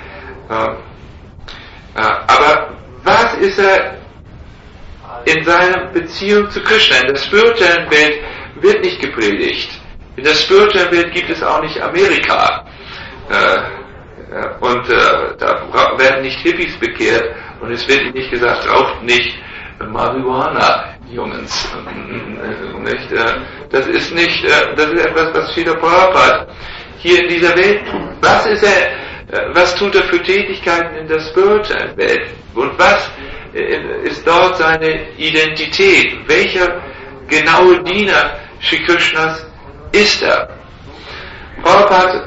Aber was ist er in seiner Beziehung zu Krishna? In der spirituellen Welt wird nicht gepredigt. In der spirituellen Welt gibt es auch nicht Amerika. Da werden nicht Hippies bekehrt und es wird ihnen nicht gesagt, raucht nicht Marihuana, Jungs. Nicht? Das ist etwas, was Srila Prabhupada hier in dieser Welt tut. Was tut er für Tätigkeiten in der spirituellen Welt? Und was ist dort seine Identität? Welcher genaue Diener Shri Krishnas ist er? Prabhupada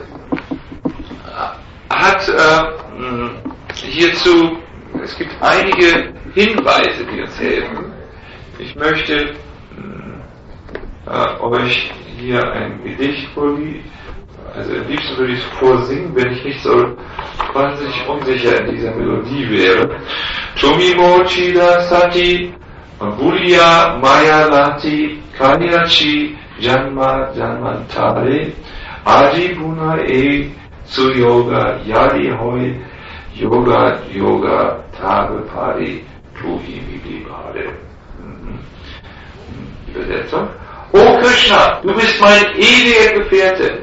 hat hierzu, es gibt einige Hinweise, die uns helfen. Ich möchte euch hier ein Gedicht vorlesen. Also am liebsten würde ich es vorsingen, wenn ich nicht so wahnsinnig unsicher in dieser Melodie wäre. Tumimo Chida Sati Bulia Maya Lati Kanyachi Janma Janmantare Adi Guna E Su Yoga Yadi Hoi Yoga Tage Pari Tuhi Vibhare. Übersetzung. O Krishna, du bist mein ewiger Gefährte.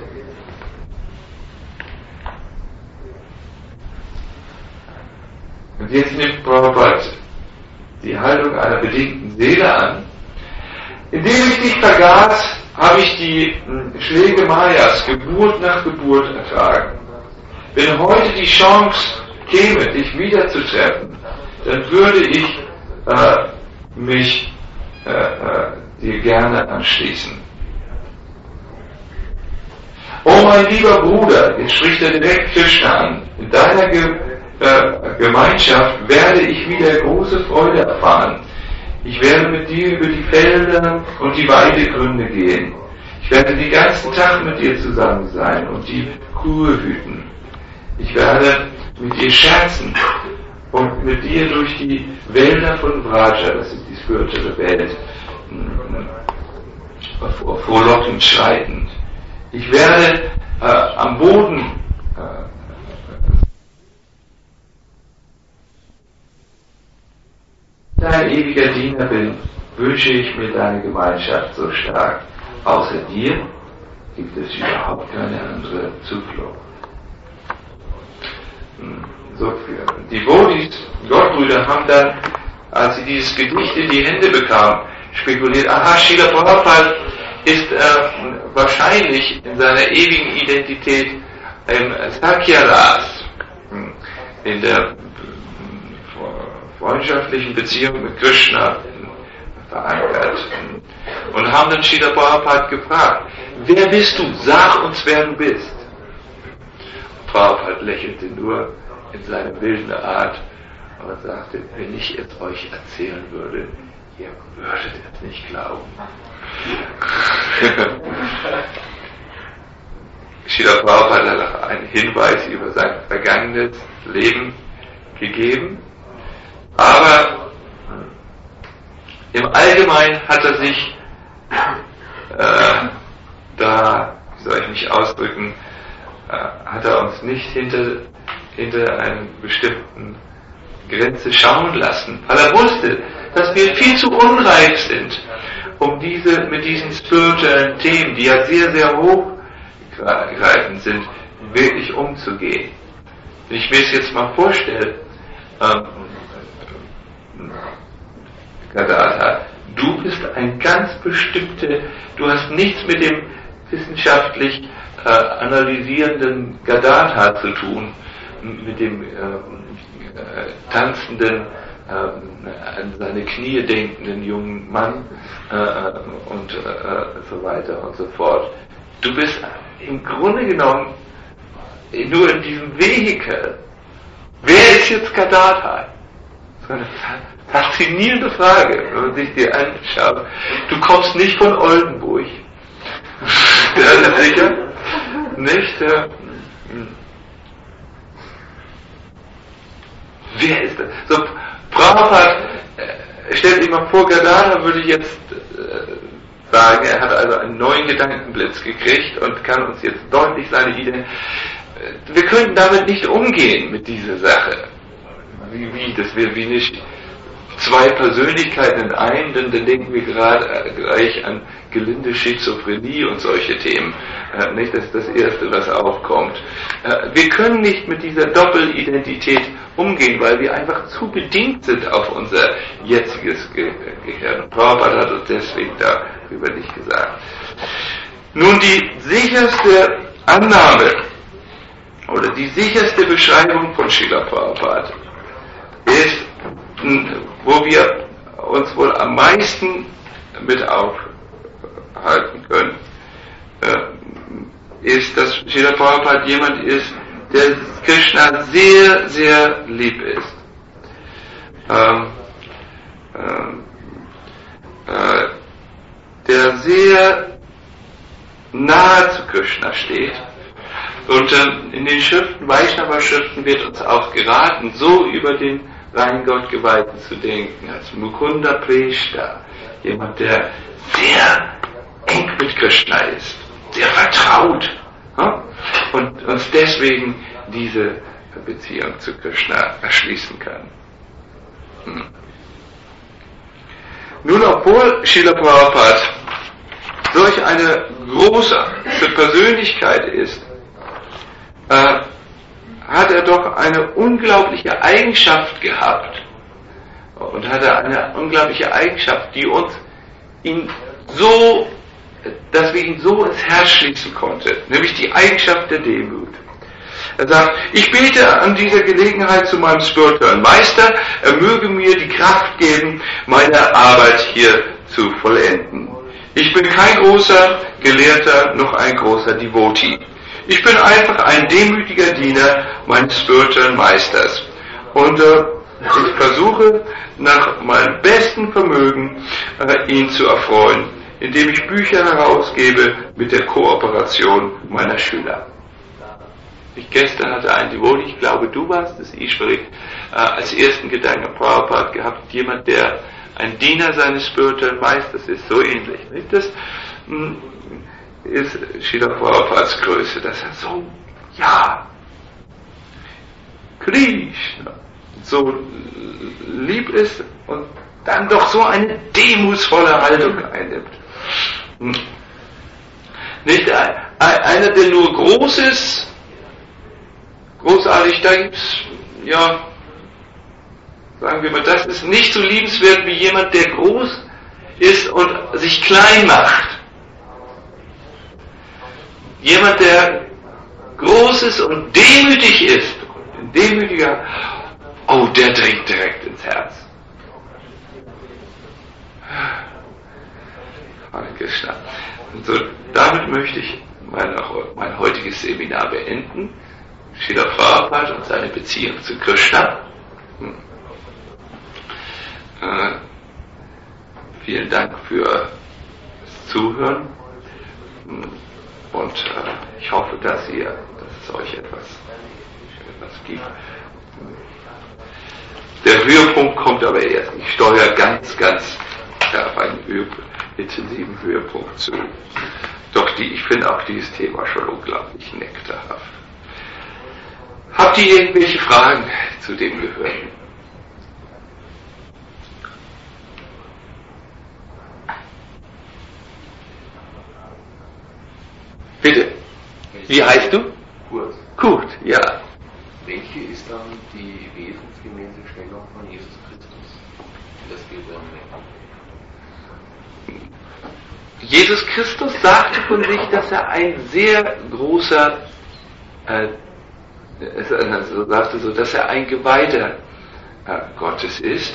Und jetzt nimmt Prabhupada die Haltung einer bedingten Seele an. Indem ich dich vergaß, habe ich die Schläge Mayas Geburt nach Geburt ertragen. Wenn heute die Chance käme, dich wiederzutreffen, dann würde ich mich dir gerne anschließen. Oh mein lieber Bruder, jetzt spricht er direkt Krishna an, in deiner Gemeinschaft werde ich wieder große Freude erfahren. Ich werde mit dir über die Felder und die Weidegründe gehen. Ich werde den ganzen Tag mit dir zusammen sein und die Kühe hüten. Ich werde mit dir scherzen und mit dir durch die Wälder von Vraja, das ist die spirituelle Welt, frohlockend schreitend. Ich werde am Boden dein ewiger Diener bin, wünsche ich mir deine Gemeinschaft so stark. Außer dir gibt es überhaupt keine andere Zuflucht. So viel. Die Bodhis, Gottbrüder, haben dann, als sie dieses Gedicht in die Hände bekamen, spekuliert, aha, Srila Prabhupada ist wahrscheinlich in seiner ewigen Identität im Sakya-Ras, in der freundschaftlichen Beziehung mit Krishna verankert. Und haben dann Srila Prabhupada gefragt, wer bist du? Sag uns, wer du bist. Prabhupada lächelte nur in seiner wilden Art und sagte, wenn ich es euch erzählen würde, ihr würdet es nicht glauben. Srila Prabhupada hat einen Hinweis über sein vergangenes Leben gegeben, aber im Allgemeinen hat er sich wie soll ich mich ausdrücken, hat er uns nicht hinter einer bestimmten Grenze schauen lassen, weil er wusste, dass wir viel zu unreif sind, um mit diesen spirituellen Themen, die ja sehr, sehr hochgreifend sind, wirklich umzugehen. Wenn ich mir es jetzt mal vorstelle, Gadadhar, du bist ein ganz du hast nichts mit dem wissenschaftlich analysierenden Gadadhar zu tun, mit dem tanzenden, an seine Knie denkenden jungen Mann und so weiter und so fort. Du bist im Grunde genommen nur in diesem Vehikel. Wer ist jetzt Gadadhar? So eine faszinierende Frage, wenn man sich dir anschaut. Du kommst nicht von Oldenburg. Ja, sicher? Nicht? Wer ist das? So, Prabhupada stellt sich mal vor, Gadadhar würde jetzt sagen, er hat also einen neuen Gedankenblitz gekriegt und kann uns jetzt deutlich seine Idee. Wir können damit nicht umgehen mit dieser Sache. Das wäre wie nicht zwei Persönlichkeiten in einem, denn dann denken wir gerade gleich an gelinde Schizophrenie und solche Themen. Nicht, das ist das Erste, was aufkommt. Wir können nicht mit dieser Doppelidentität umgehen, weil wir einfach zu bedingt sind auf unser jetziges Gehirn. Prabhupada hat uns deswegen darüber nicht gesagt. Nun, die sicherste Annahme oder die sicherste Beschreibung von Srila Prabhupada ist, wo wir uns wohl am meisten mit aufhalten können, ist, dass Srila Prabhupada jemand ist, der Krishna sehr, sehr lieb ist. Der sehr nahe zu Krishna steht. Und in den Schriften, Vaishnava-Schriften wird uns auch geraten, so über den rein Gottgeweihten zu denken, als Mukunda Preshta, jemand, der sehr eng mit Krishna ist, sehr vertraut, und uns deswegen diese Beziehung zu Krishna erschließen kann. Nun, obwohl Srila Prabhupada solch eine große Persönlichkeit ist, hat er doch eine unglaubliche Eigenschaft gehabt. Und hat er eine unglaubliche Eigenschaft, dass wir ihn so ins Herz schließen konnten, nämlich die Eigenschaft der Demut. Er sagt, ich bete an dieser Gelegenheit zu meinem spirituellen Meister, er möge mir die Kraft geben, meine Arbeit hier zu vollenden. Ich bin kein großer Gelehrter, noch ein großer Devotee. Ich bin einfach ein demütiger Diener meines spirituellen Meisters. Und ich versuche nach meinem besten Vermögen ihn zu erfreuen, indem ich Bücher herausgebe mit der Kooperation meiner Schüler. Gestern hatte ein Devotee, ich glaube du warst es, Ishwarik, als ersten Gedanken Prabhupada gehabt, jemand, der ein Diener seines spirituellen Meisters ist, so ähnlich. Nicht? Das ist Srila Prabhupads Größe, dass er so, Krishna, so lieb ist und dann doch so eine demutsvolle Haltung einnimmt. Nicht einer, der nur Großes, großartig, da gibt's, sagen wir mal, das ist nicht so liebenswert wie jemand, der groß ist und sich klein macht. Jemand, der groß ist und demütig ist, ein demütiger, der dringt direkt ins Herz. Hare Krishna. Und so, damit möchte ich mein heutiges Seminar beenden. Srila Prabhupada und seine Beziehung zu Krishna. Vielen Dank für das Zuhören und ich hoffe, dass es euch etwas gibt. Der Höhepunkt kommt aber erst. Ich steuere ganz auf einen intensiven Höhepunkt zu. Doch ich finde auch dieses Thema schon unglaublich nektarhaft. Habt ihr irgendwelche Fragen zu dem Gehörten? Bitte. Wie heißt du? Kurt. Kurt, ja. Welche ist dann die wesensgemäße Stellung von Jesus Christus? Das geht Jesus Christus sagte von sich, dass er ein sehr großer, dass er ein Geweihter Gottes ist.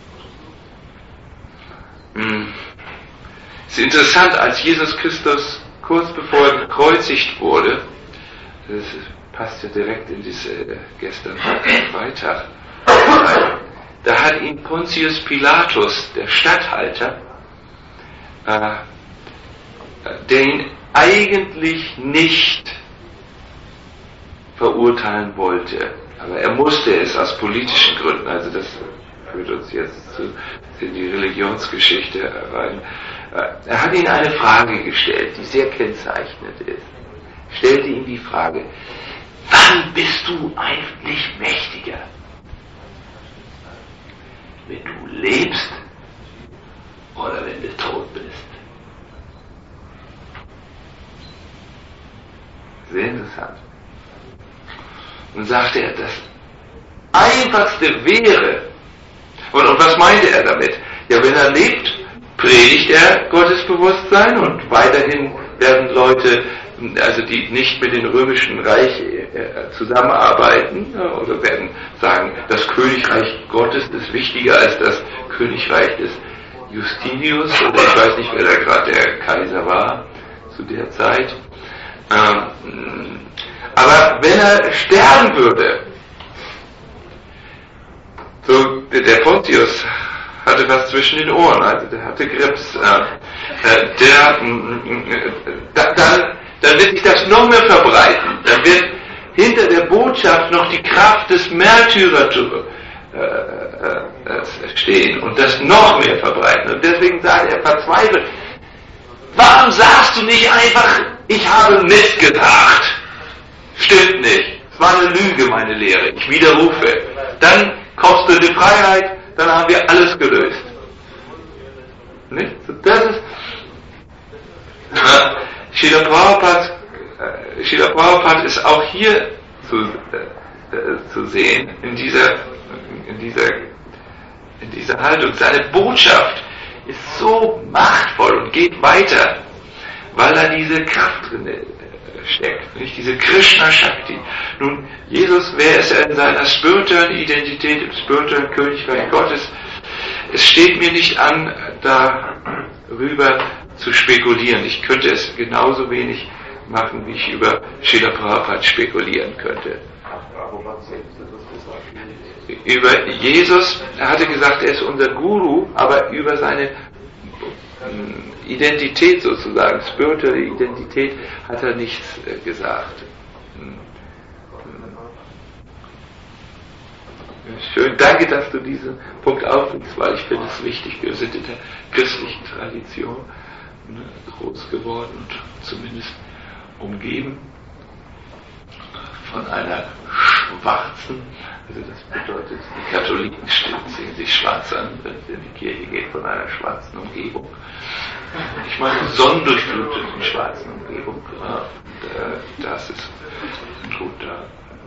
Es ist interessant, als Jesus Christus kurz bevor er gekreuzigt wurde, das passt ja direkt in diese gestern Freitag, da hat ihn Pontius Pilatus, der Statthalter, der ihn eigentlich nicht verurteilen wollte, aber er musste es aus politischen Gründen, also das führt uns jetzt in die Religionsgeschichte rein, Er hat ihnen eine Frage gestellt, die sehr kennzeichnend ist. Stellte ihm die Frage: Wann bist du eigentlich mächtiger? Wenn du lebst oder wenn du tot bist? Sehr interessant. Und sagte er, das Einfachste wäre, und was meinte er damit? Ja, wenn er lebt, predigt er Gottesbewusstsein und weiterhin werden Leute, also die nicht mit dem römischen Reich zusammenarbeiten, oder werden sagen, das Königreich Gottes ist wichtiger als das Königreich des Justinius, oder ich weiß nicht, wer da gerade der Kaiser war zu der Zeit. Aber wenn er sterben würde, so der Pontius hatte was zwischen den Ohren, also der hatte Krebs, dann wird sich das noch mehr verbreiten. Dann wird hinter der Botschaft noch die Kraft des Märtyrertums stehen und das noch mehr verbreiten. Und deswegen sagt er verzweifelt: Warum sagst du nicht einfach, ich habe Mist gesagt? Stimmt nicht. Es war eine Lüge, meine Lehre. Ich widerrufe. Dann kommst du in die Freiheit, dann haben wir alles gelöst. Nicht? Das ist Srila Prabhupada ist auch hier zu sehen, in dieser Haltung. Seine Botschaft ist so machtvoll und geht weiter, weil da diese Kraft drin steckt, nicht? Diese Krishna-Shakti. Nun, Jesus, wer ist er in seiner spirituellen Identität, im spirituellen Königreich Gottes? Es steht mir nicht an, darüber zu spekulieren. Ich könnte es genauso wenig machen, wie ich über Srila Prabhupada spekulieren könnte. Über Jesus, er hatte gesagt, er ist unser Guru, aber über seine Identität sozusagen, spirituelle Identität, hat er nichts gesagt. Schön, danke, dass du diesen Punkt aufnimmst, weil ich finde es wichtig. Wir sind in der christlichen Tradition groß geworden und zumindest umgeben von einer schwarzen, also das bedeutet, die Katholiken ziehen sich schwarz an, wenn sie in die Kirche gehen, von einer schwarzen Umgebung. Ich meine sonnendurchfluteten schwarzen Umgebung. Und, das ist gut da.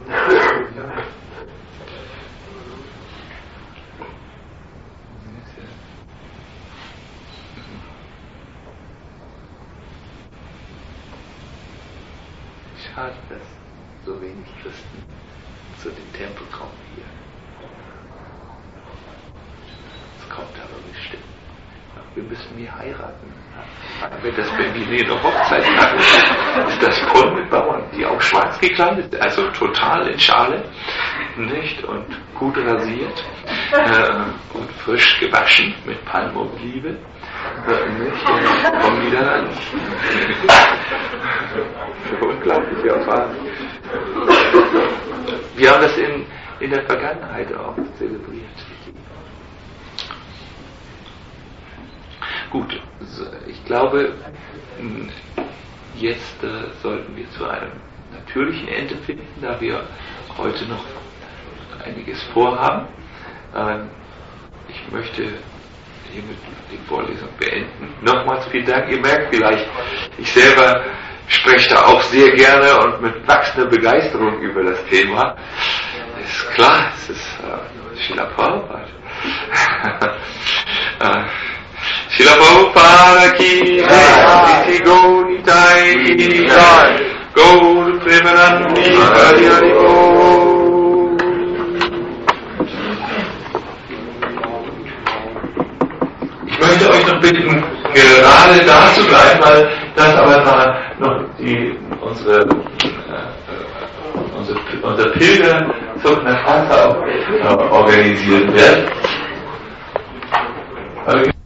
Schade, dass so wenig Christen zu dem Tempel kommen hier. Es kommt aber bestimmt. Wir müssen hier heiraten. Wenn das wenn wir eine Hochzeit hatten, ist das voll mit Bauern, die auch schwarz gekleidet sind, also total in Schale, nicht? Und gut rasiert und frisch gewaschen mit Palmolive, nicht? Und kommen wieder ran. Unglaubliche Erfahrung. Wir haben das in der Vergangenheit auch zelebriert. Gut, ich glaube, jetzt sollten wir zu einem natürlichen Ende finden, da wir heute noch einiges vorhaben. Ich möchte hiermit die Vorlesung beenden. Nochmals vielen Dank. Ihr merkt vielleicht, ich selber spreche da auch sehr gerne und mit wachsender Begeisterung über das Thema. Ist klar, es ist Srila Prabhupada. Srila Prabhupada ki jai, Iti Gaunitai ki jai, Gaur Premanandi Hari Hari Bol. Ich möchte euch noch bitten, gerade da zu bleiben, weil das aber noch unser Pilgerzug nach Passau organisiert wird.